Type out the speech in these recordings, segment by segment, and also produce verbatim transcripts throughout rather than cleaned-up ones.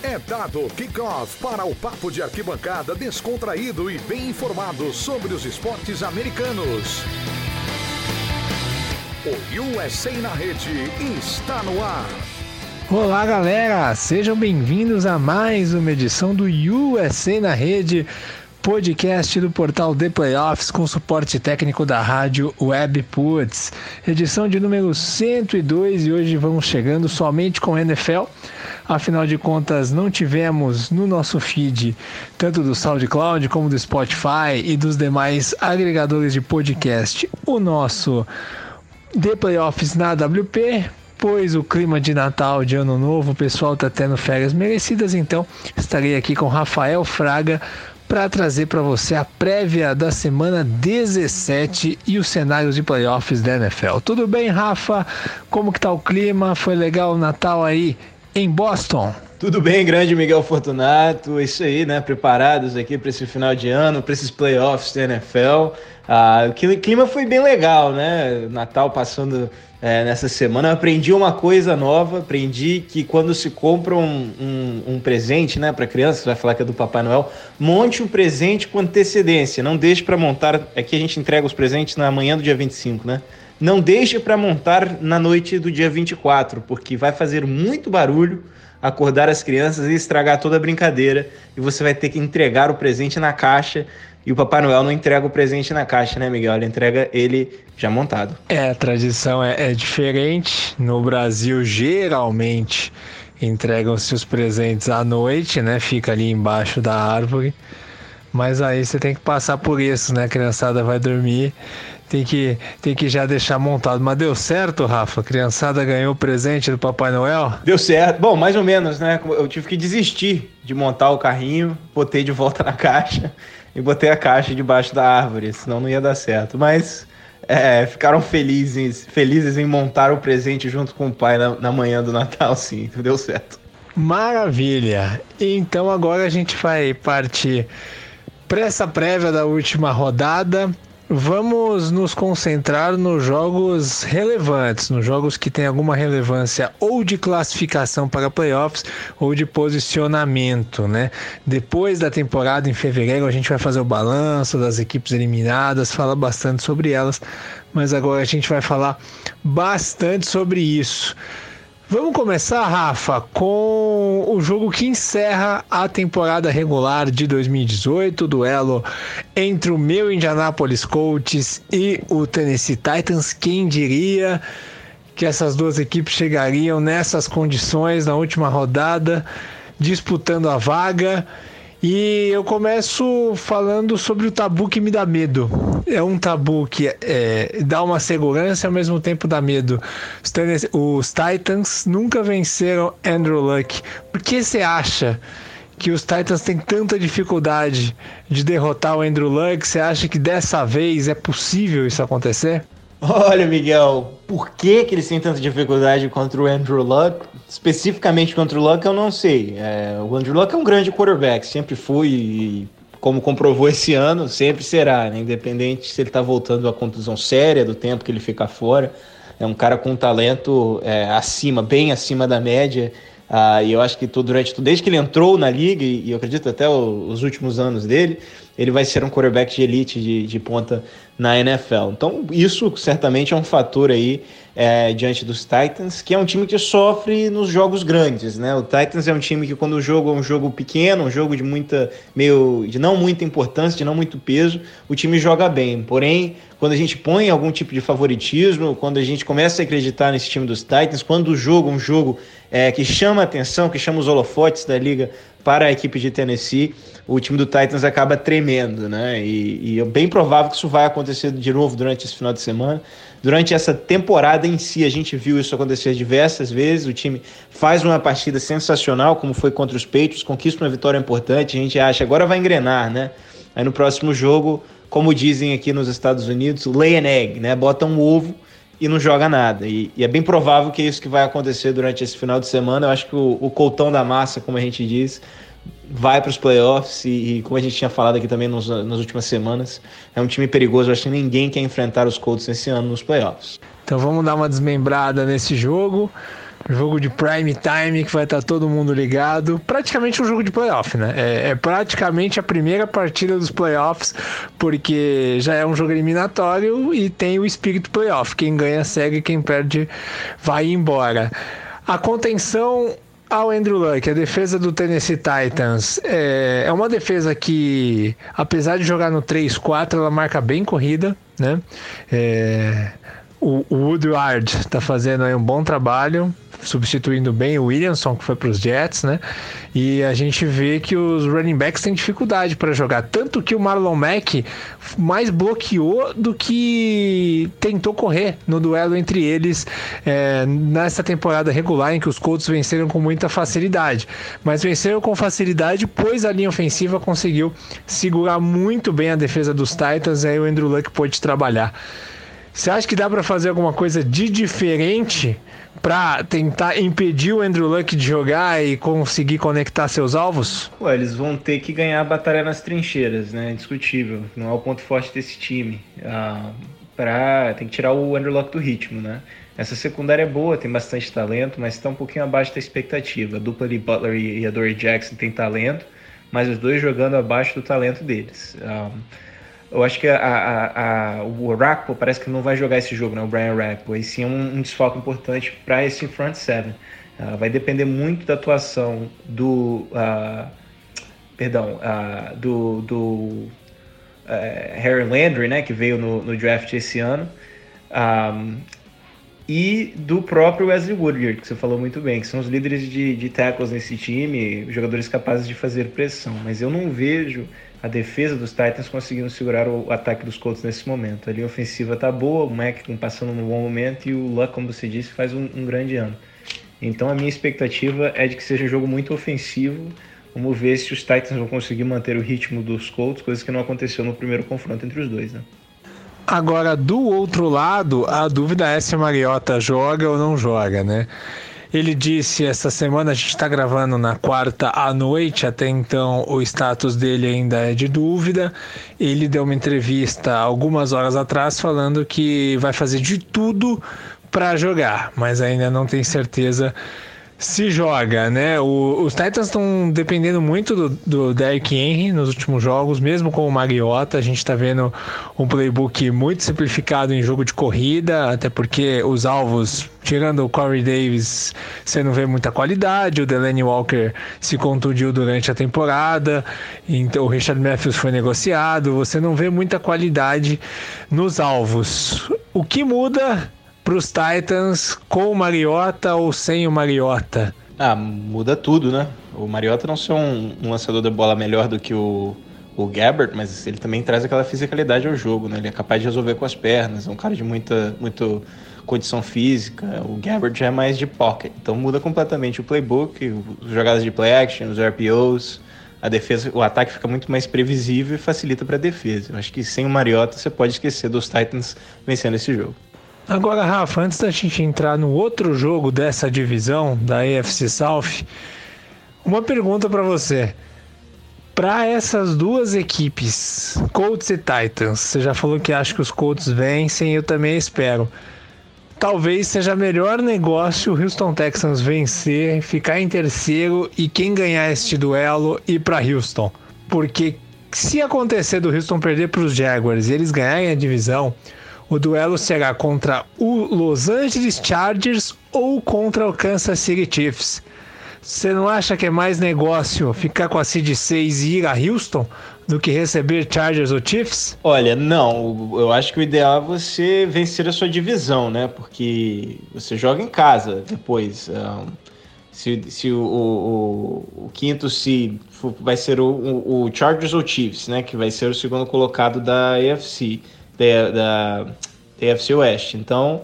É dado kick-off para o papo de arquibancada descontraído e bem informado sobre os esportes americanos. O U S A na Rede está no ar. Olá, galera! Sejam bem-vindos a mais uma edição do U S A na Rede, podcast do portal The Playoffs com suporte técnico da rádio WebPuts. Edição de número cento e dois e hoje vamos chegando somente com N F L. Afinal de contas, não tivemos no nosso feed, tanto do SoundCloud como do Spotify e dos demais agregadores de podcast, o nosso The Playoffs na A W P, pois o clima de Natal, de Ano Novo, o pessoal está tendo férias merecidas, então estarei aqui com Rafael Fraga para trazer para você a prévia da semana dezessete e os cenários de playoffs da N F L. Tudo bem, Rafa? Como que tá o clima? Foi legal o Natal aí em Boston? Tudo bem, grande Miguel Fortunato, isso aí, né? Preparados aqui para esse final de ano, para esses playoffs da N F L. Ah, o clima foi bem legal, né? Natal passando é, nessa semana. Eu aprendi uma coisa nova, aprendi que quando se compra um, um, um presente, né, para criança, você vai falar que é do Papai Noel, monte o presente com antecedência, não deixe para montar. Aqui a gente entrega os presentes na manhã do dia vinte e cinco, né? Não deixe para montar na noite do dia vinte e quatro, porque vai fazer muito barulho, acordar as crianças e estragar toda a brincadeira, e você vai ter que entregar o presente na caixa, e o Papai Noel não entrega o presente na caixa, né, Miguel? Ele entrega ele já montado. É, a tradição é, é diferente. No Brasil, geralmente, entregam-se os presentes à noite, né? Fica ali embaixo da árvore. Mas aí você tem que passar por isso, né? A criançada vai dormir, tem que, tem que já deixar montado. Mas deu certo, Rafa? A criançada ganhou o presente do Papai Noel? Deu certo. Bom, mais ou menos, né? Eu tive que desistir de montar o carrinho, botei de volta na caixa e botei a caixa debaixo da árvore, senão não ia dar certo. Mas é, ficaram felizes, felizes em montar o presente junto com o pai na, na manhã do Natal, sim. Deu certo. Maravilha! Então agora a gente vai partir para essa prévia da última rodada. Vamos nos concentrar nos jogos relevantes, nos jogos que têm alguma relevância ou de classificação para playoffs ou de posicionamento, né? Depois da temporada, em fevereiro, a gente vai fazer o balanço das equipes eliminadas, falar bastante sobre elas, mas agora a gente vai falar bastante sobre isso. Vamos começar, Rafa, com o jogo que encerra a temporada regular de dois mil e dezoito, o duelo entre o meu Indianapolis Colts e o Tennessee Titans. Quem diria que essas duas equipes chegariam nessas condições na última rodada, disputando a vaga? E eu começo falando sobre o tabu que me dá medo. É um tabu que é, dá uma segurança e ao mesmo tempo dá medo. Os, Tennessee, os Titans nunca venceram Andrew Luck. Por que você acha que os Titans têm tanta dificuldade de derrotar o Andrew Luck? Você acha que dessa vez é possível isso acontecer? Olha, Miguel, por que, que eles têm tanta dificuldade contra o Andrew Luck? Especificamente contra o Luck, eu não sei. É, o Andrew Luck é um grande quarterback, sempre foi, e como comprovou esse ano, sempre será, né? Independente se ele está voltando à contusão séria, do tempo que ele fica fora. É um cara com um talento é, acima, bem acima da média. Ah, e eu acho que tô, durante desde que ele entrou na liga, e, e eu acredito até o, os últimos anos dele, ele vai ser um quarterback de elite, de, de ponta na N F L. Então isso certamente é um fator aí é, diante dos Titans, que é um time que sofre nos jogos grandes, né? O Titans é um time que quando o jogo é um jogo pequeno, um jogo de muita meio de não muita importância, de não muito peso, o time joga bem. Porém, quando a gente põe algum tipo de favoritismo, quando a gente começa a acreditar nesse time dos Titans, quando o jogo é um jogo é, que chama a atenção, que chama os holofotes da liga para a equipe de Tennessee, o time do Titans acaba tremendo, né? E, e é bem provável que isso vai acontecer de novo durante esse final de semana. Durante essa temporada em si, a gente viu isso acontecer diversas vezes. O time faz uma partida sensacional, como foi contra os Patriots, conquista uma vitória importante. A gente acha, agora vai engrenar, né? Aí no próximo jogo, como dizem aqui nos Estados Unidos, lay an egg, né? Bota um ovo e não joga nada. E, e é bem provável que é isso que vai acontecer durante esse final de semana. Eu acho que o, o coltão da massa, como a gente diz, vai para os playoffs e, e como a gente tinha falado aqui também nos, nas últimas semanas, é um time perigoso. Eu acho que ninguém quer enfrentar os Colts esse ano nos playoffs. Então vamos dar uma desmembrada nesse jogo. Jogo de prime time que vai estar todo mundo ligado. Praticamente um jogo de playoff, né? É, é praticamente a primeira partida dos playoffs, porque já é um jogo eliminatório e tem o espírito playoff. Quem ganha segue, quem perde vai embora. A contenção ao Andrew Luck, a defesa do Tennessee Titans, é, é uma defesa que, apesar de jogar no três quatro, ela marca bem corrida, né? É... O, o Woodward está fazendo aí um bom trabalho, substituindo bem o Williamson, que foi para os Jets, né? E a gente vê que os running backs têm dificuldade para jogar. Tanto que o Marlon Mack mais bloqueou do que tentou correr no duelo entre eles é, nessa temporada regular, em que os Colts venceram com muita facilidade. Mas venceram com facilidade, pois a linha ofensiva conseguiu segurar muito bem a defesa dos Titans, aí o Andrew Luck pôde trabalhar. Você acha que dá para fazer alguma coisa de diferente para tentar impedir o Andrew Luck de jogar e conseguir conectar seus alvos? Pô, eles vão ter que ganhar a batalha nas trincheiras, né? Indiscutível. Não é o ponto forte desse time. Ah, pra... Tem que tirar o Andrew Luck do ritmo, né? Essa secundária é boa, tem bastante talento, mas está um pouquinho abaixo da expectativa. A dupla de Butler e a Dory Jackson tem talento, mas os dois jogando abaixo do talento deles. Ah, Eu acho que a, a, a, o Rakpo parece que não vai jogar esse jogo, né? O Brian Rakpo. E sim é um, um desfalque importante para esse front seven. Uh, vai depender muito da atuação do... Uh, perdão, uh, do, do uh, Harry Landry, né? Que veio no, no draft esse ano. Um, e do próprio Wesley Woodyard, que você falou muito bem, que são os líderes de, de tackles nesse time, jogadores capazes de fazer pressão. Mas eu não vejo a defesa dos Titans conseguindo segurar o ataque dos Colts nesse momento. A linha ofensiva tá boa, o Mack passando num bom momento e o Luck, como você disse, faz um, um grande ano. Então a minha expectativa é de que seja um jogo muito ofensivo. Vamos ver se os Titans vão conseguir manter o ritmo dos Colts, coisa que não aconteceu no primeiro confronto entre os dois, né? Agora, do outro lado, a dúvida é se o Mariota joga ou não joga, né? Ele disse essa semana, a gente está gravando na quarta à noite, até então o status dele ainda é de dúvida. Ele deu uma entrevista algumas horas atrás falando que vai fazer de tudo para jogar, mas ainda não tem certeza se joga, né? O, os Titans estão dependendo muito do, do Derrick Henry nos últimos jogos, mesmo com o Mariota. A gente está vendo um playbook muito simplificado em jogo de corrida, até porque os alvos, tirando o Corey Davis, você não vê muita qualidade. O Delaney Walker se contundiu durante a temporada, então o Richard Matthews foi negociado. Você não vê muita qualidade nos alvos. O que muda para os Titans com o Mariota ou sem o Mariota? Ah, muda tudo, né? O Mariota não ser um, um lançador de bola melhor do que o, o Gabbert, mas ele também traz aquela fisicalidade ao jogo, né? Ele é capaz de resolver com as pernas, é um cara de muita, muita condição física. O Gabbert já é mais de pocket, então muda completamente o playbook, as jogadas de play action, os R P Os, a defesa, o ataque fica muito mais previsível e facilita para a defesa. Eu acho que sem o Mariota você pode esquecer dos Titans vencendo esse jogo. Agora, Rafa, antes da gente entrar no outro jogo dessa divisão, da A F C South, uma pergunta para você. Para essas duas equipes, Colts e Titans, você já falou que acha que os Colts vencem, eu também espero. Talvez seja melhor negócio o Houston Texans vencer, ficar em terceiro e quem ganhar este duelo ir para Houston. Porque se acontecer do Houston perder para os Jaguars e eles ganharem a divisão, o duelo será contra o Los Angeles Chargers ou contra o Kansas City Chiefs. Você não acha que é mais negócio ficar com a seed seis e ir a Houston do que receber Chargers ou Chiefs? Olha, não. Eu acho que o ideal é você vencer a sua divisão, né? Porque você joga em casa depois. Um, se se o, o, o quinto seed vai ser o, o Chargers ou Chiefs, né? Que vai ser o segundo colocado da A F C. Da, da, da A F C West. Então,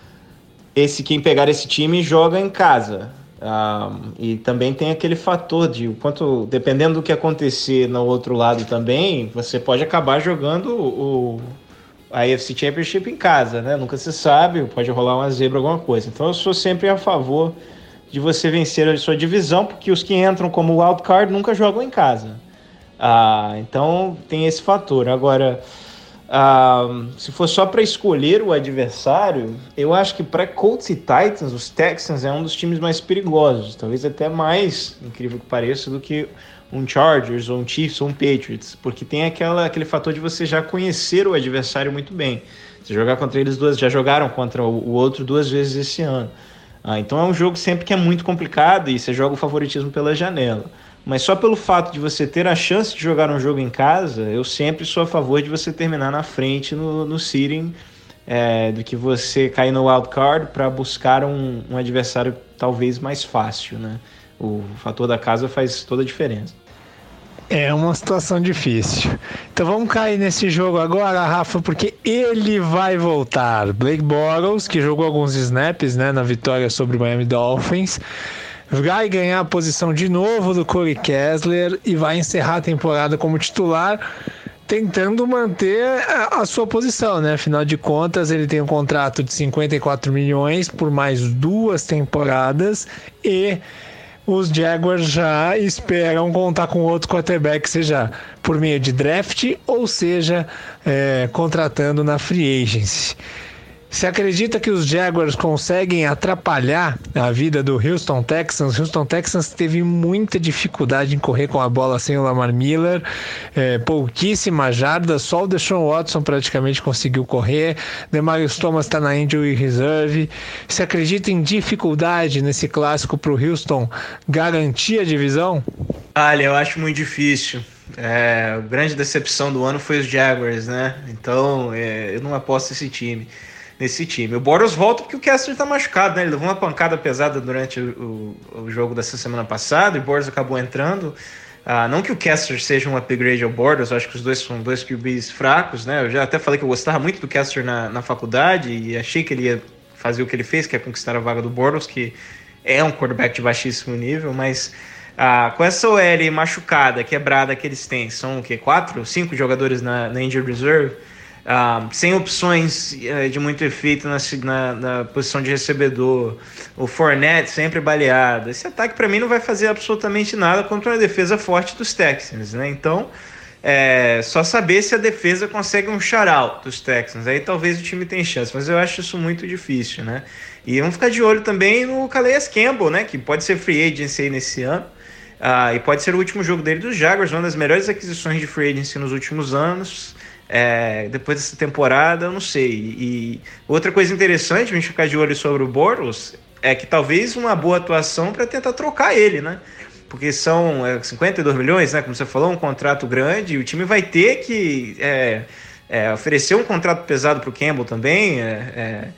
esse, quem pegar esse time joga em casa. Um, e também tem aquele fator de quanto, dependendo do que acontecer no outro lado também, você pode acabar jogando o, a A F C Championship em casa, né? Nunca se sabe, pode rolar uma zebra, alguma coisa. Então eu sou sempre a favor de você vencer a sua divisão, porque os que entram como wildcard nunca jogam em casa. Ah, então tem esse fator. Agora, Uh, se for só para escolher o adversário, eu acho que para Colts e Titans, os Texans é um dos times mais perigosos, talvez até mais, incrível que pareça, do que um Chargers, ou um Chiefs, ou um Patriots, porque tem aquela, aquele fator de você já conhecer o adversário muito bem. Você jogar contra eles duas, já jogaram contra o, o outro duas vezes esse ano. Ah, então é um jogo sempre que é muito complicado e você joga o favoritismo pela janela. Mas só pelo fato de você ter a chance de jogar um jogo em casa, eu sempre sou a favor de você terminar na frente no, no seeding, é, do que você cair no wild card para buscar um, um adversário talvez mais fácil, né? O fator da casa faz toda a diferença. É uma situação difícil. Então vamos cair nesse jogo agora, Rafa, porque ele vai voltar. Blake Bortles, que jogou alguns snaps, né, na vitória sobre o Miami Dolphins, vai ganhar a posição de novo do Corey Kessler e vai encerrar a temporada como titular, tentando manter a, a sua posição, né? Afinal de contas, ele tem um contrato de cinquenta e quatro milhões por mais duas temporadas e os Jaguars já esperam contar com outro quarterback, seja por meio de draft ou seja é, contratando na free agency. Você acredita que os Jaguars conseguem atrapalhar a vida do Houston Texans? Houston Texans teve muita dificuldade em correr com a bola sem o Lamar Miller, é, pouquíssimas jardas, só o Deshaun Watson praticamente conseguiu correr, Demaryius Thomas está na injury reserve. Você acredita em dificuldade nesse clássico para o Houston garantir a divisão? Olha, eu acho muito difícil. É, a grande decepção do ano foi os Jaguars, né? Então é, eu não aposto nesse time. nesse time. O Bortles volta porque o Kessler tá machucado, né? Ele levou uma pancada pesada durante o, o, o jogo dessa semana passada e o Bortles acabou entrando. Ah, não que o Kessler seja um upgrade ao Bortles, eu acho que os dois são dois Q Bs fracos, né? Eu já até falei que eu gostava muito do Kessler na, na faculdade e achei que ele ia fazer o que ele fez, que é conquistar a vaga do Bortles, que é um quarterback de baixíssimo nível, mas ah, com essa O L machucada, quebrada que eles têm, são o quê? Quatro, cinco jogadores na, na injured reserve, Uh, sem opções uh, de muito efeito na, na, na posição de recebedor, o Fournette sempre baleado. Esse ataque para mim não vai fazer absolutamente nada contra uma defesa forte dos Texans, né? Então é só saber se a defesa consegue um shutout dos Texans, aí talvez o time tenha chance, mas eu acho isso muito difícil, né? E vamos ficar de olho também no Calais Campbell, né? Que pode ser free agency aí nesse ano, uh, e pode ser o último jogo dele dos Jaguars, uma das melhores aquisições de free agency nos últimos anos. É, depois dessa temporada, eu não sei. E outra coisa interessante, a gente ficar de olho sobre o Bortles, é que talvez uma boa atuação para tentar trocar ele, né? Porque são é, cinquenta e dois milhões, né? Como você falou, um contrato grande, e o time vai ter que é, é, oferecer um contrato pesado para o Campbell também. É, é,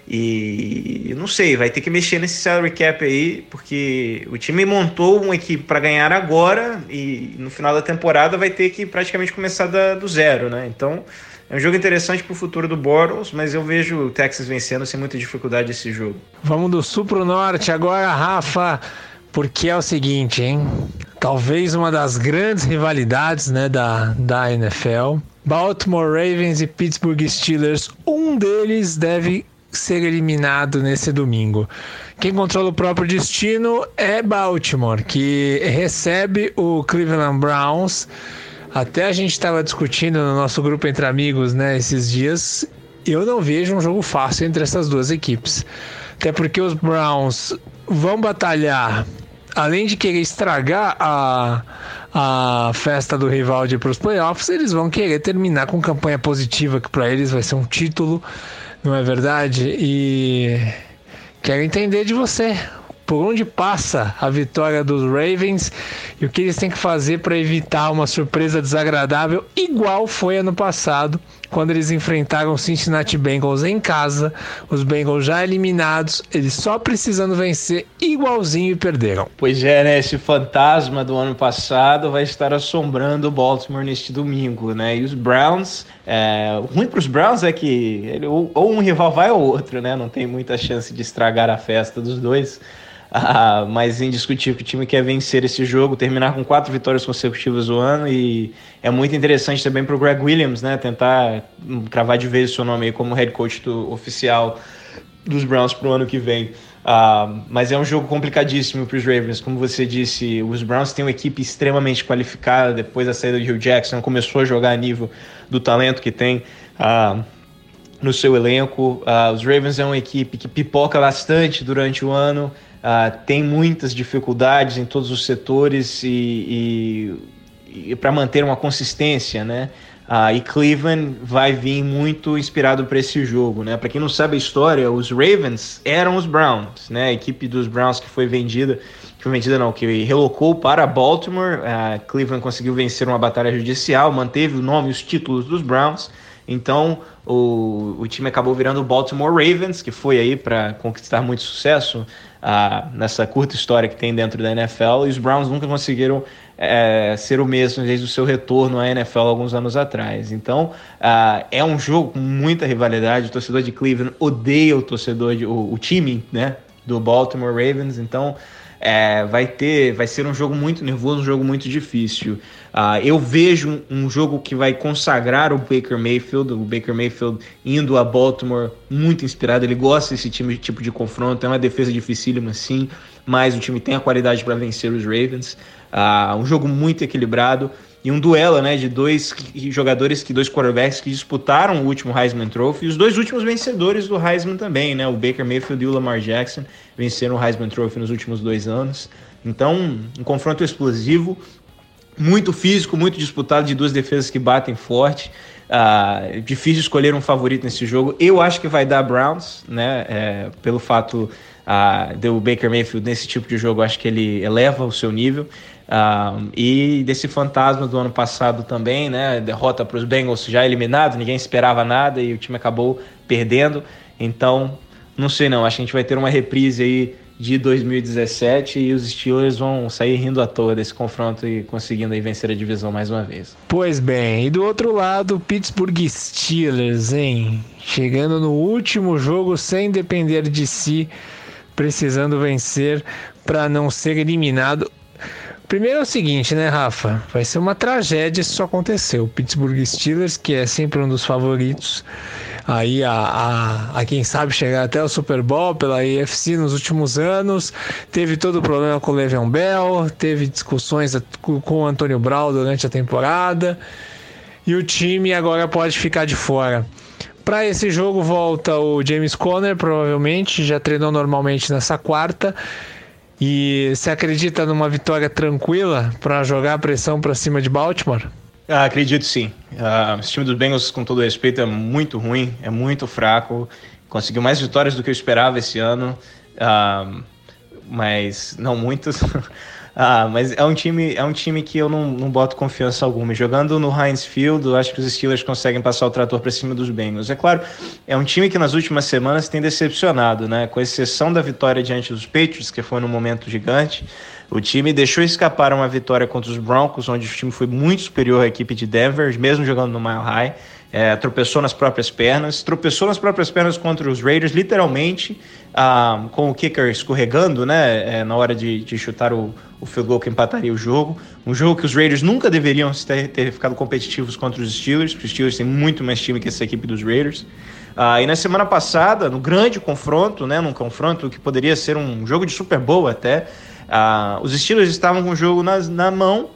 e não sei, vai ter que mexer nesse salary cap aí, porque o time montou uma equipe para ganhar agora e no final da temporada vai ter que praticamente começar da, do zero, né? Então é um jogo interessante para o futuro do Bortles, mas eu vejo o Texas vencendo sem muita dificuldade esse jogo. Vamos do sul pro norte agora, Rafa, porque é o seguinte, hein? Talvez uma das grandes rivalidades, né, da, da N F L. Baltimore Ravens e Pittsburgh Steelers, um deles deve ser eliminado nesse domingo. Quem controla o próprio destino é Baltimore, que recebe o Cleveland Browns. Até a gente estava discutindo no nosso grupo entre amigos, né, esses dias. Eu não vejo um jogo fácil entre essas duas equipes. Até porque os Browns vão batalhar, além de querer estragar a, a festa do rival de ir para os playoffs, eles vão querer terminar com campanha positiva, que para eles vai ser um título. Não é verdade? E quero entender de você, por onde passa a vitória dos Ravens e o que eles têm que fazer para evitar uma surpresa desagradável, igual foi ano passado, quando eles enfrentaram o Cincinnati Bengals em casa, os Bengals já eliminados, eles só precisando vencer igualzinho e perderam. Pois é, né? Esse fantasma do ano passado vai estar assombrando o Baltimore neste domingo, né? E os Browns, é... o ruim para os Browns é que ele, ou, ou um rival vai ou outro, né? Não tem muita chance de estragar a festa dos dois. Ah, mas é indiscutível que o time quer vencer esse jogo, terminar com quatro vitórias consecutivas no ano, e é muito interessante também para o Greg Williams, né, tentar cravar de vez o seu nome aí como head coach do, oficial dos Browns para o ano que vem. Uh, mas é um jogo complicadíssimo para os Ravens. Como você disse, os Browns têm uma equipe extremamente qualificada. Depois da saída de Hugh Jackson, começou a jogar a nível do talento que tem uh, no seu elenco. Uh, os Ravens é uma equipe que pipoca bastante durante o ano, uh, tem muitas dificuldades em todos os setores e, e, e para manter uma consistência, né? Uh, e Cleveland vai vir muito inspirado para esse jogo, né? Para quem não sabe a história, os Ravens eram os Browns, né? A equipe dos Browns que foi vendida, que foi vendida não, que relocou para Baltimore. Uh, Cleveland conseguiu vencer uma batalha judicial, manteve o nome e os títulos dos Browns. Então o, o time acabou virando o Baltimore Ravens, que foi aí para conquistar muito sucesso uh, nessa curta história que tem dentro da N F L. E os Browns nunca conseguiram É, ser o mesmo desde o seu retorno à N F L alguns anos atrás. Então, uh, é um jogo com muita rivalidade. O torcedor de Cleveland odeia o torcedor de, o, o time, né, do Baltimore Ravens. Então, é, vai ter, vai ser um jogo muito nervoso, um jogo muito difícil. Uh, eu vejo um, um jogo que vai consagrar o Baker Mayfield, o Baker Mayfield indo a Baltimore muito inspirado. Ele gosta desse time, tipo de confronto. É uma defesa dificílima, sim, mas o time tem a qualidade para vencer os Ravens. Uh, um jogo muito equilibrado e um duelo, né, de dois jogadores, que dois quarterbacks que disputaram o último Heisman Trophy, e os dois últimos vencedores do Heisman também, né, o Baker Mayfield e o Lamar Jackson venceram o Heisman Trophy nos últimos dois anos. Então, um confronto explosivo, muito físico, muito disputado, de duas defesas que batem forte. Uh, difícil escolher um favorito nesse jogo. Eu acho que vai dar Browns, né, é, pelo fato uh, do Baker Mayfield nesse tipo de jogo. Acho que ele eleva o seu nível. Uh, e desse fantasma do ano passado também, né? Derrota para os Bengals já eliminados, ninguém esperava nada e o time acabou perdendo. Então, não sei não, acho que a gente vai ter uma reprise aí de dois mil e dezessete e os Steelers vão sair rindo à toa desse confronto e conseguindo aí vencer a divisão mais uma vez. Pois bem, e do outro lado, o Pittsburgh Steelers, hein? Chegando no último jogo sem depender de si, precisando vencer para não ser eliminado. Primeiro é o seguinte, né, Rafa? Vai ser uma tragédia se isso acontecer. O Pittsburgh Steelers, que é sempre um dos favoritos aí a, a, a quem sabe chegar até o Super Bowl pela A F C nos últimos anos, teve todo o problema com o Le'Veon Bell, teve discussões com o Antônio Brown durante a temporada, e o time agora pode ficar de fora. Para esse jogo volta o James Conner, provavelmente, já treinou normalmente nessa quarta. E você acredita numa vitória tranquila para jogar a pressão para cima de Baltimore? Ah, acredito sim. Uh, esse time dos Bengals, com todo respeito, é muito ruim, é muito fraco. Conseguiu mais vitórias do que eu esperava esse ano, uh, mas não muitas. Ah, mas é um time, é um time que eu não, não boto confiança alguma. Jogando no Heinz Field, eu acho que os Steelers conseguem passar o trator para cima dos Bengals. É claro, é um time que nas últimas semanas tem decepcionado, né? Com exceção da vitória diante dos Patriots, que foi num momento gigante. O time deixou escapar uma vitória contra os Broncos, onde o time foi muito superior à equipe de Denver, mesmo jogando no Mile High. É, tropeçou nas próprias pernas, tropeçou nas próprias pernas contra os Raiders, literalmente, ah, com o kicker escorregando, né, é, na hora de, de chutar o, o field goal que empataria o jogo. Um jogo que os Raiders nunca deveriam ter, ter ficado competitivos contra os Steelers, porque os Steelers têm muito mais time que essa equipe dos Raiders. Ah, e na semana passada, no grande confronto, né, num confronto que poderia ser um jogo de Super Bowl até, ah, os Steelers estavam com o jogo na, na mão.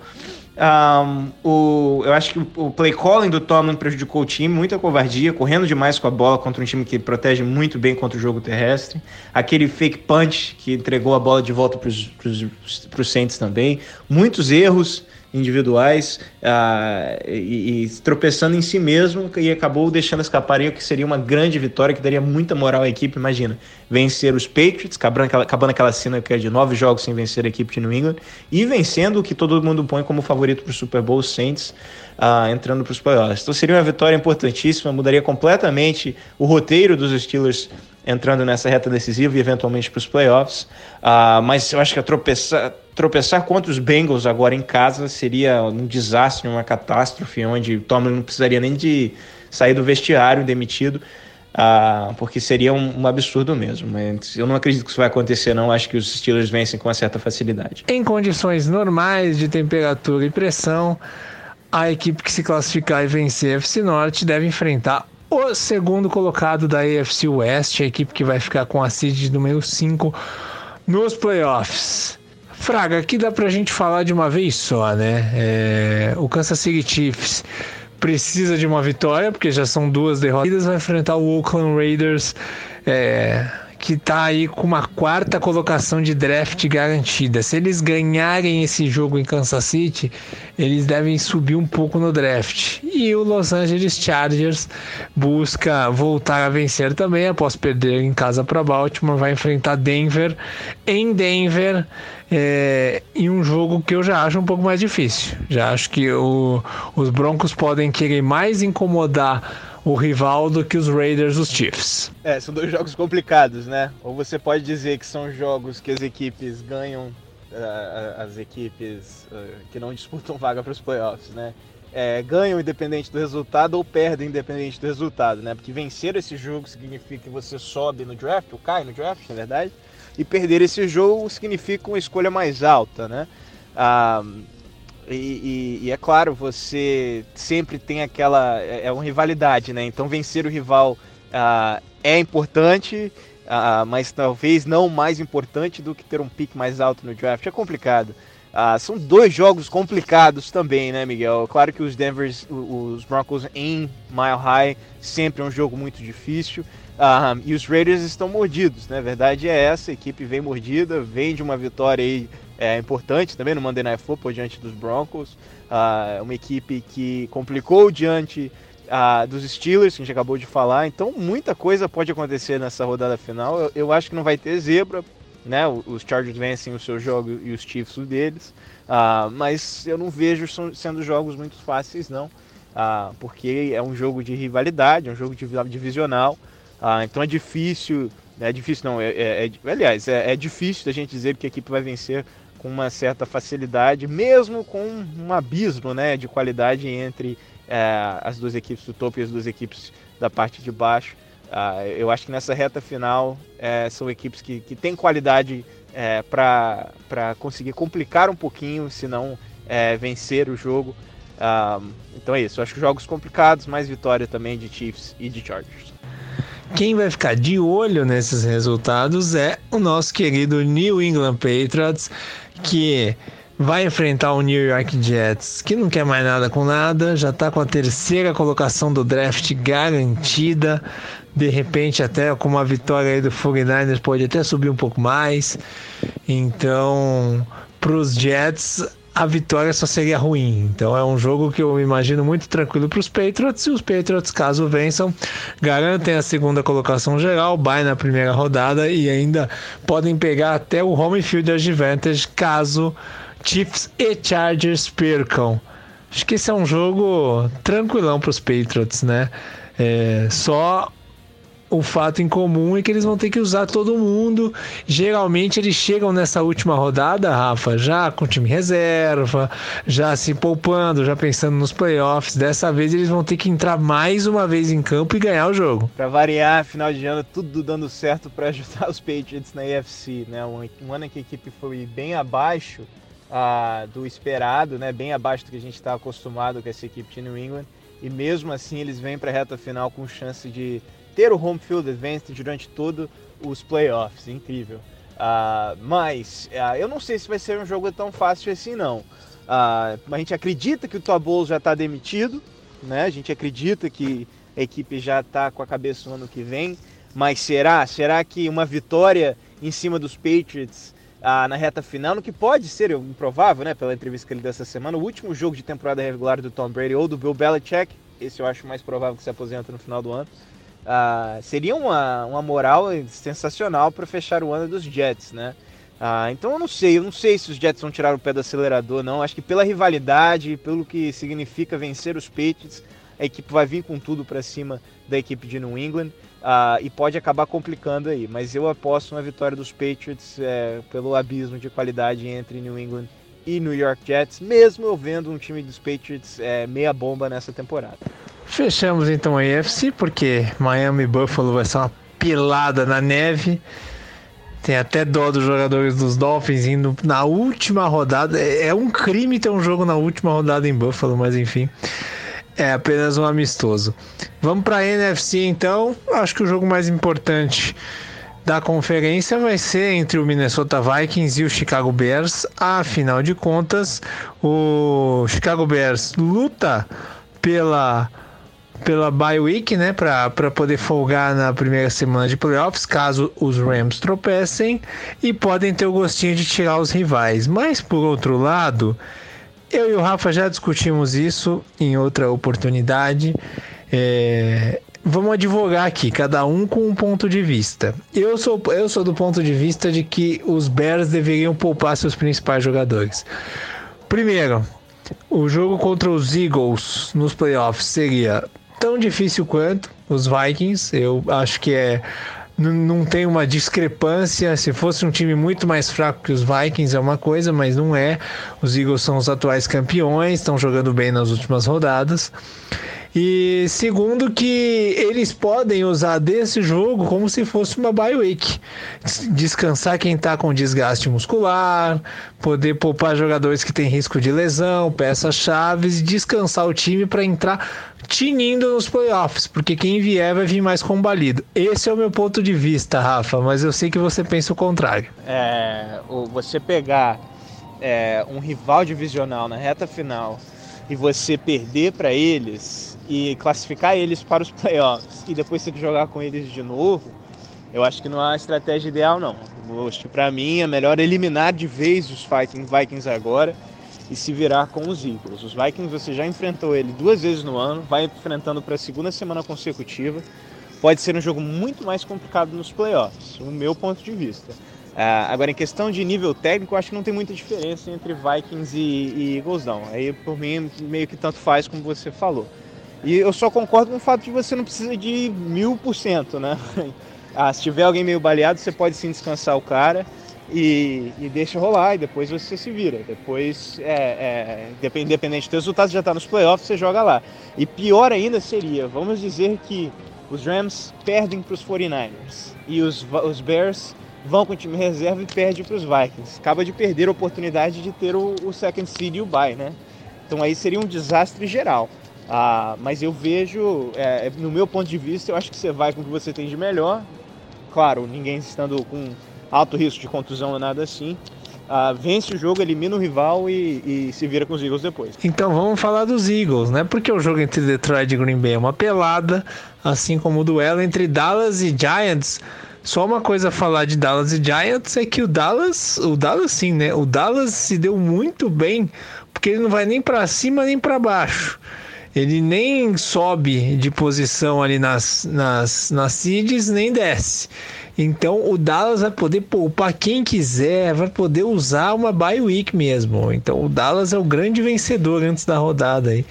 Um, o, eu acho que o play calling do Tomlin prejudicou o time, muita covardia, correndo demais com a bola contra um time que protege muito bem contra o jogo terrestre. Aquele fake punch que entregou a bola de volta para os Saints também. Muitos erros individuais uh, e, e tropeçando em si mesmo, e acabou deixando escapar aí o que seria uma grande vitória, que daria muita moral à equipe. Imagina, vencer os Patriots, acabando aquela, acabando aquela cena que é de nove jogos sem vencer a equipe de New England, e vencendo o que todo mundo põe como favorito para o Super Bowl, os Saints, uh, entrando para os playoffs. Então seria uma vitória importantíssima, mudaria completamente o roteiro dos Steelers entrando nessa reta decisiva e eventualmente para os playoffs. Uh, mas eu acho que a tropeçar, tropeçar contra os Bengals agora em casa seria um desastre, uma catástrofe, onde o Tomlin não precisaria nem de sair do vestiário demitido, uh, porque seria um, um absurdo mesmo. Mas eu não acredito que isso vai acontecer, não. Acho que os Steelers vencem com uma certa facilidade. Em condições normais de temperatura e pressão, a equipe que se classificar e vencer a F C Norte deve enfrentar o segundo colocado da A F C West, a equipe que vai ficar com a seed número cinco nos playoffs. Fraga, aqui dá pra gente falar de uma vez só, né? É, o Kansas City Chiefs precisa de uma vitória, porque já são duas derrotas, vai enfrentar o Oakland Raiders, é, que tá aí com uma quarta colocação de draft garantida. Se eles ganharem esse jogo em Kansas City, eles devem subir um pouco no draft. E o Los Angeles Chargers busca voltar a vencer também, após perder em casa para Baltimore, vai enfrentar Denver em Denver, é, em um jogo que eu já acho um pouco mais difícil. Já acho que o, os Broncos podem querer mais incomodar o rival do que os Raiders, os Chiefs. É, são dois jogos complicados, né? Ou você pode dizer que são jogos que as equipes ganham, uh, as equipes uh, que não disputam vaga para os playoffs, né? É, ganham independente do resultado ou perdem independente do resultado, né? Porque vencer esse jogo significa que você sobe no draft, ou cai no draft, na verdade, e perder esse jogo significa uma escolha mais alta, né? Ah, E, e, e é claro, você sempre tem aquela... É, é uma rivalidade, né? Então vencer o rival uh, é importante, uh, mas talvez não mais importante do que ter um pick mais alto no draft. É complicado. Uh, são dois jogos complicados também, né, Miguel? Claro que os Denver, os Broncos em Mile High, sempre é um jogo muito difícil. Uh, e os Raiders estão mordidos, né? A verdade é essa, a equipe vem mordida, vem de uma vitória aí é, importante também no Monday Night Football diante dos Broncos. Uh, uma equipe que complicou diante uh, dos Steelers, que a gente acabou de falar. Então muita coisa pode acontecer nessa rodada final. Eu, eu acho que não vai ter zebra, né? Os Chargers vencem o seu jogo e os Chiefs o deles. Uh, mas eu não vejo sendo jogos muito fáceis, não. Uh, porque é um jogo de rivalidade, é um jogo divisional. Ah, então é difícil, é difícil não, é, é, é, aliás, é, é difícil da gente dizer que a equipe vai vencer com uma certa facilidade, mesmo com um abismo, né, de qualidade entre é, as duas equipes do topo e as duas equipes da parte de baixo. Ah, eu acho que nessa reta final é, são equipes que, que têm qualidade é, para conseguir complicar um pouquinho, se não é, vencer o jogo. Ah, então é isso, eu acho que jogos complicados, mais vitória também de Chiefs e de Chargers. Quem vai ficar de olho nesses resultados é o nosso querido New England Patriots, que vai enfrentar o New York Jets, que não quer mais nada com nada, já está com a terceira colocação do draft garantida, de repente até com uma vitória aí do quarenta e nine ers pode até subir um pouco mais. Então, para os Jets, a vitória só seria ruim. Então é um jogo que eu imagino muito tranquilo para os Patriots, e os Patriots, caso vençam, garantem a segunda colocação geral, bye na primeira rodada e ainda podem pegar até o home field advantage caso Chiefs e Chargers percam. Acho que esse é um jogo tranquilão para os Patriots, né? É, só o fato em comum é que eles vão ter que usar todo mundo. Geralmente eles chegam nessa última rodada, Rafa, já com time reserva, já se poupando, já pensando nos playoffs. Dessa vez eles vão ter que entrar mais uma vez em campo e ganhar o jogo. Para variar, final de ano, tudo dando certo para ajudar os Patriots na A F C, né? Um, um ano em que a equipe foi bem abaixo uh, do esperado, né? Bem abaixo do que a gente está acostumado com essa equipe de New England, e mesmo assim eles vêm para a reta final com chance de ter o home field advantage durante todos os playoffs. Incrível. Uh, mas uh, eu não sei se vai ser um jogo tão fácil assim, não. Uh, a gente acredita que o Todd Bowles já está demitido, né? A gente acredita que a equipe já está com a cabeça no ano que vem, mas será? Será que uma vitória em cima dos Patriots uh, na reta final, no que pode ser improvável, né? Pela entrevista que ele deu essa semana, o último jogo de temporada regular do Tom Brady ou do Bill Belichick, esse eu acho mais provável que se aposenta no final do ano. Uh, seria uma, uma moral sensacional para fechar o ano dos Jets, né? Uh, então eu não sei, eu não sei se os Jets vão tirar o pé do acelerador, não. Acho que pela rivalidade, pelo que significa vencer os Patriots, a equipe vai vir com tudo para cima da equipe de New England, uh, e pode acabar complicando aí. Mas eu aposto na vitória dos Patriots é, pelo abismo de qualidade entre New England e New York Jets, mesmo eu vendo um time dos Patriots é, meia bomba nessa temporada. Fechamos então a A F C, porque Miami e Buffalo vai ser uma pilada na neve. Tem até dó dos jogadores dos Dolphins indo na última rodada. É um crime ter um jogo na última rodada em Buffalo, mas enfim. É apenas um amistoso. Vamos para a N F C então. Acho que o jogo mais importante da conferência vai ser entre o Minnesota Vikings e o Chicago Bears. Afinal de contas, o Chicago Bears luta pela pela bye week, né, para poder folgar na primeira semana de playoffs, caso os Rams tropecem, e podem ter o gostinho de tirar os rivais. Mas, por outro lado, eu e o Rafa já discutimos isso em outra oportunidade. É... Vamos advogar aqui, cada um com um ponto de vista. Eu sou, eu sou do ponto de vista de que os Bears deveriam poupar seus principais jogadores. Primeiro, o jogo contra os Eagles nos playoffs seria tão difícil quanto os Vikings. Eu acho que é, não tem uma discrepância. Se fosse um time muito mais fraco que os Vikings é uma coisa, mas não é. Os Eagles são os atuais campeões, estão jogando bem nas últimas rodadas. E segundo, que eles podem usar desse jogo como se fosse uma bye week. Descansar quem está com desgaste muscular, poder poupar jogadores que têm risco de lesão, peças-chaves, e descansar o time para entrar tinindo nos playoffs, porque quem vier vai vir mais combalido. Esse é o meu ponto de vista, Rafa, mas eu sei que você pensa o contrário. É, você pegar é, um rival divisional na reta final e você perder para eles e classificar eles para os playoffs e depois ter que jogar com eles de novo, eu acho que não é uma estratégia ideal, não. Eu acho que para mim é melhor eliminar de vez os Vikings agora e se virar com os Eagles. Os Vikings você já enfrentou ele duas vezes no ano, vai enfrentando para a segunda semana consecutiva. Pode ser um jogo muito mais complicado nos playoffs, do meu ponto de vista. Uh, agora, em questão de nível técnico, eu acho que não tem muita diferença entre Vikings e, e Eagles, não. Aí, por mim, meio que tanto faz como você falou. E eu só concordo com o fato de você não precisa de mil por cento, né? Ah, se tiver alguém meio baleado, você pode sim descansar o cara e, e deixa rolar, e depois você se vira. Depois, é, é, independente do resultado, já está nos playoffs, você joga lá. E pior ainda seria, vamos dizer que os Rams perdem para os forty-niners e os, os Bears vão com o time reserva e perdem para os Vikings. Acaba de perder a oportunidade de ter o, o second seed e o bye, né? Então aí seria um desastre geral. Ah, mas eu vejo, é, no meu ponto de vista, eu acho que você vai com o que você tem de melhor. Claro, ninguém estando com alto risco de contusão ou nada assim. Ah, vence o jogo, elimina o rival e, e se vira com os Eagles depois. Então vamos falar dos Eagles, né? Porque o jogo entre Detroit e Green Bay é uma pelada, assim como o duelo entre Dallas e Giants. Só uma coisa a falar de Dallas e Giants é que o Dallas, o Dallas sim, né? O Dallas se deu muito bem, porque ele não vai nem para cima nem para baixo. Ele nem sobe de posição ali nas, nas, nas seeds, nem desce. Então o Dallas vai poder poupar quem quiser, vai poder usar uma bye week mesmo. Então o Dallas é o grande vencedor antes da rodada aí,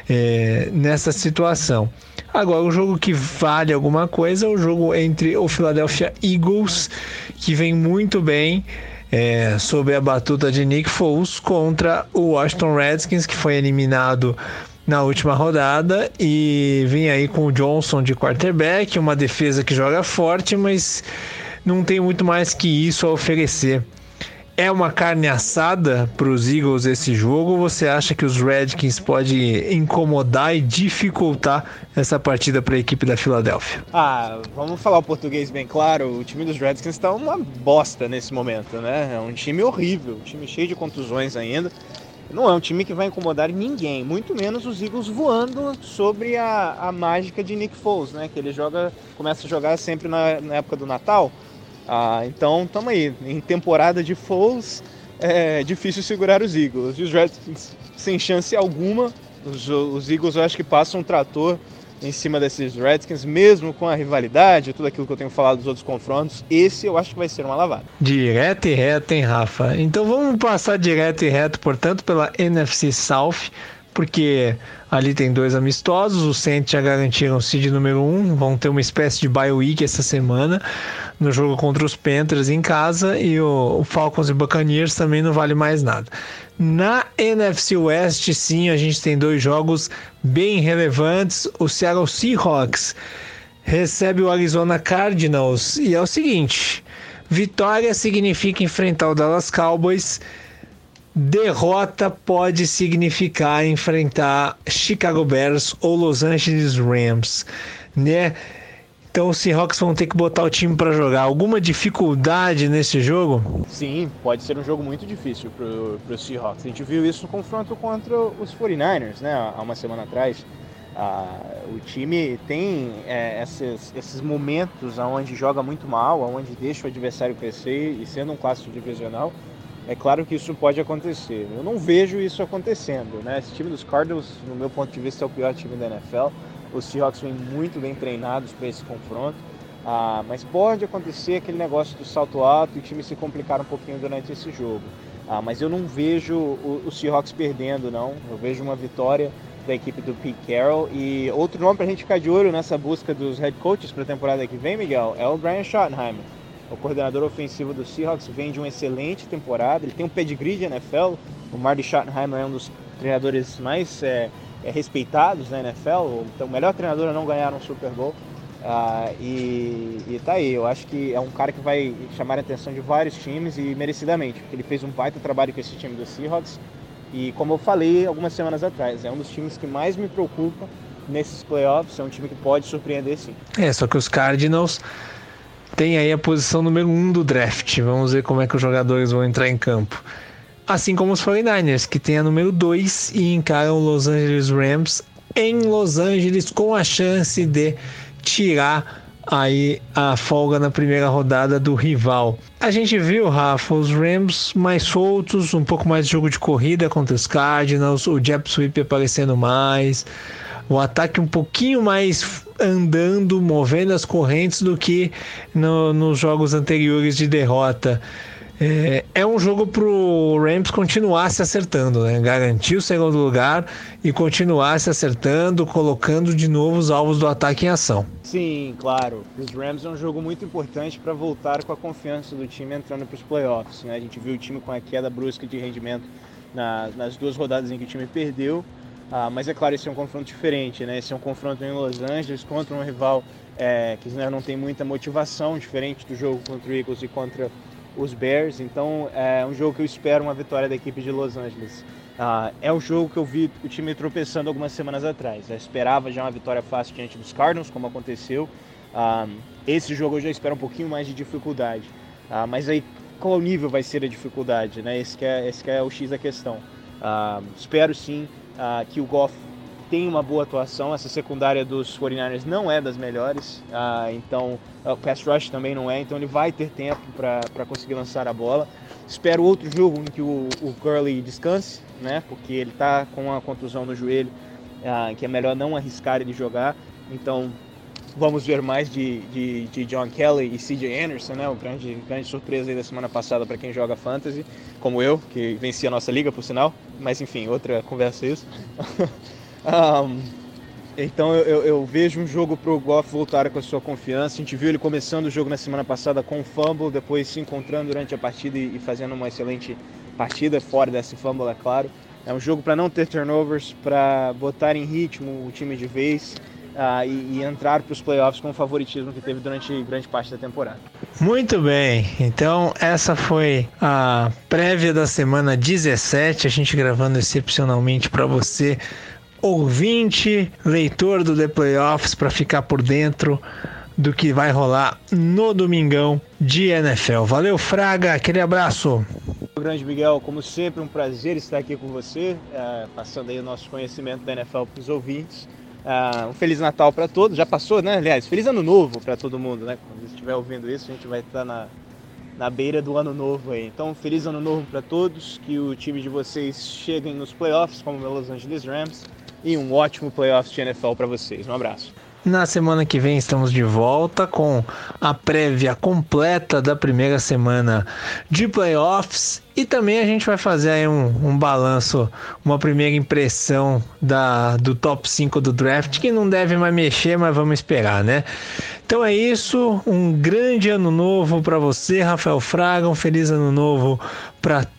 é, nessa situação. Agora, o jogo que vale alguma coisa é o jogo entre o Philadelphia Eagles, que vem muito bem, é, sob a batuta de Nick Foles, contra o Washington Redskins, que foi eliminado na última rodada e vem aí com o Johnson de quarterback, uma defesa que joga forte, mas não tem muito mais que isso a oferecer. É uma carne assada para os Eagles esse jogo, ou você acha que os Redskins pode incomodar e dificultar essa partida para a equipe da Filadélfia? Ah, vamos falar o português bem claro, o time dos Redskins está uma bosta nesse momento, né? É um time horrível, um time cheio de contusões ainda. Não é um time que vai incomodar ninguém, muito menos os Eagles voando sobre a, a mágica de Nick Foles, né? Que ele joga, começa a jogar sempre na, na época do Natal. Ah, então, estamos aí. Em temporada de Foles, é difícil segurar os Eagles. E os Redskins, sem chance alguma, os, os Eagles eu acho que passam um trator em cima desses Redskins, mesmo com a rivalidade, tudo aquilo que eu tenho falado dos outros confrontos. Esse eu acho que vai ser uma lavada. Direto e reto, hein, Rafa? Então vamos passar direto e reto, portanto, pela N F C South, porque ali tem dois amistosos, os Saints já garantiram o seed número um, vão ter uma espécie de bye week essa semana, no jogo contra os Panthers em casa, e o, o Falcons e Buccaneers também não vale mais nada. Na N F C West, sim, a gente tem dois jogos bem relevantes. O Seattle Seahawks recebe o Arizona Cardinals, e é o seguinte: vitória significa enfrentar o Dallas Cowboys derrota pode significar enfrentar Chicago Bears ou Los Angeles Rams, né? Então os Seahawks vão ter que botar o time para jogar. Alguma dificuldade nesse jogo? Sim, pode ser um jogo muito difícil para os Seahawks. A gente viu isso no confronto contra os forty-niners, né, há uma semana atrás. Ah, o time tem é, esses, esses momentos onde joga muito mal, onde deixa o adversário crescer, e sendo um clássico divisional, é claro que isso pode acontecer. Eu não vejo isso acontecendo, né? Esse time dos Cardinals, no meu ponto de vista, é o pior time da N F L. Os Seahawks vêm muito bem treinados para esse confronto, ah, mas pode acontecer aquele negócio do salto alto e o time se complicar um pouquinho durante esse jogo. Ah, mas eu não vejo os Seahawks perdendo, não. Eu vejo uma vitória da equipe do Pete Carroll. E outro nome para a gente ficar de olho nessa busca dos head coaches para a temporada que vem, Miguel, é o Brian Schottenheimer. O coordenador ofensivo do Seahawks vem de uma excelente temporada, ele tem um pedigree de N F L. O Marty Schottenheimer é um dos treinadores mais é, é, respeitados na N F L, então, o melhor treinador a não ganhar um Super Bowl. Uh, e, e tá aí, eu acho que é um cara que vai chamar a atenção de vários times e merecidamente, porque ele fez um baita trabalho com esse time do Seahawks. E como eu falei algumas semanas atrás, é um dos times que mais me preocupa nesses playoffs, é um time que pode surpreender sim. É, só que os Cardinals tem aí a posição número um do draft. Vamos ver como é que os jogadores vão entrar em campo. Assim como os forty-niners, que tem a número dois e encaram o Los Angeles Rams em Los Angeles, com a chance de tirar aí a folga na primeira rodada do rival. A gente viu, Rafa, os Rams mais soltos, um pouco mais de jogo de corrida contra os Cardinals, o jet sweep aparecendo mais, o ataque um pouquinho mais andando, movendo as correntes do que no, nos jogos anteriores de derrota. É, é um jogo pro Rams continuar se acertando, né? Garantir o segundo lugar e continuar se acertando, colocando de novo os alvos do ataque em ação. Sim, claro. Os Rams é um jogo muito importante para voltar com a confiança do time entrando para os playoffs, né? A gente viu o time com a queda brusca de rendimento na, nas duas rodadas em que o time perdeu. Ah, mas é claro, esse é um confronto diferente, né? Esse é um confronto em Los Angeles contra um rival é, que né, não tem muita motivação, diferente do jogo contra o Eagles e contra os Bears. Então é um jogo que eu espero uma vitória da equipe de Los Angeles. Ah, é um jogo que eu vi o time tropeçando algumas semanas atrás. Eu esperava já uma vitória fácil diante dos Cardinals, como aconteceu. Ah, esse jogo eu já espero um pouquinho mais de dificuldade. Ah, mas aí qual nível vai ser a dificuldade, né? Esse que é, esse que é o X da questão. Ah, espero sim Uh, que o Goff tem uma boa atuação. Essa secundária dos forty-niners não é das melhores, uh, então uh, o pass rush também não é, então ele vai ter tempo para conseguir lançar a bola. Espero outro jogo em que o, o Gurley descanse, né, porque ele está com a contusão no joelho, uh, que é melhor não arriscar ele jogar. Então vamos ver mais de, de, de John Kelly e C J Anderson, né, o grande, grande surpresa aí da semana passada para quem joga Fantasy, como eu, que venci a nossa liga, por sinal. Mas enfim, outra conversa isso. um, então eu, eu, eu vejo um jogo para o Goff voltar com a sua confiança. A gente viu ele começando o jogo na semana passada com um fumble, depois se encontrando durante a partida e, e fazendo uma excelente partida, fora desse fumble, é claro. É um jogo para não ter turnovers, para botar em ritmo o time de vez. Uh, e, e entrar para os playoffs com o favoritismo que teve durante grande parte da temporada. Muito bem, então essa foi a prévia da semana dezessete, a gente gravando excepcionalmente para você, ouvinte, leitor do The Playoffs, para ficar por dentro do que vai rolar no domingão de N F L. Valeu, Fraga, aquele abraço. Grande Miguel, como sempre, um prazer estar aqui com você, uh, passando aí o nosso conhecimento da N F L para os ouvintes. Uh, um Feliz Natal para todos, já passou, né? Aliás, Feliz Ano Novo para todo mundo, né? Quando você estiver ouvindo isso, a gente vai estar na, na beira do Ano Novo aí. Então, Feliz Ano Novo para todos, que o time de vocês cheguem nos playoffs, como o Los Angeles Rams, e um ótimo playoffs de N F L para vocês. Um abraço. Na semana que vem estamos de volta com a prévia completa da primeira semana de playoffs e também a gente vai fazer aí um, um balanço, uma primeira impressão da, do top cinco do draft, que não deve mais mexer, mas vamos esperar, né? Então é isso, um grande ano novo para você, Rafael Fraga, um feliz ano novo para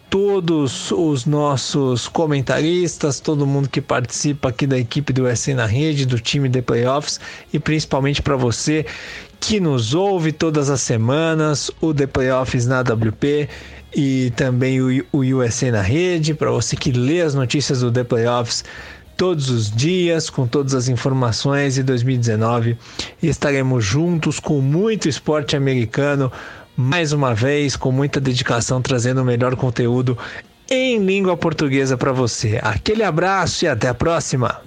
todos os nossos comentaristas, todo mundo que participa aqui da equipe do U S A na Rede, do time The Playoffs, e principalmente para você que nos ouve todas as semanas, o The Playoffs na W P e também o, o U S A na Rede, para você que lê as notícias do The Playoffs todos os dias, com todas as informações. E dois mil e dezenove estaremos juntos com muito esporte americano, mais uma vez, com muita dedicação, trazendo o melhor conteúdo em língua portuguesa para você. Aquele abraço e até a próxima!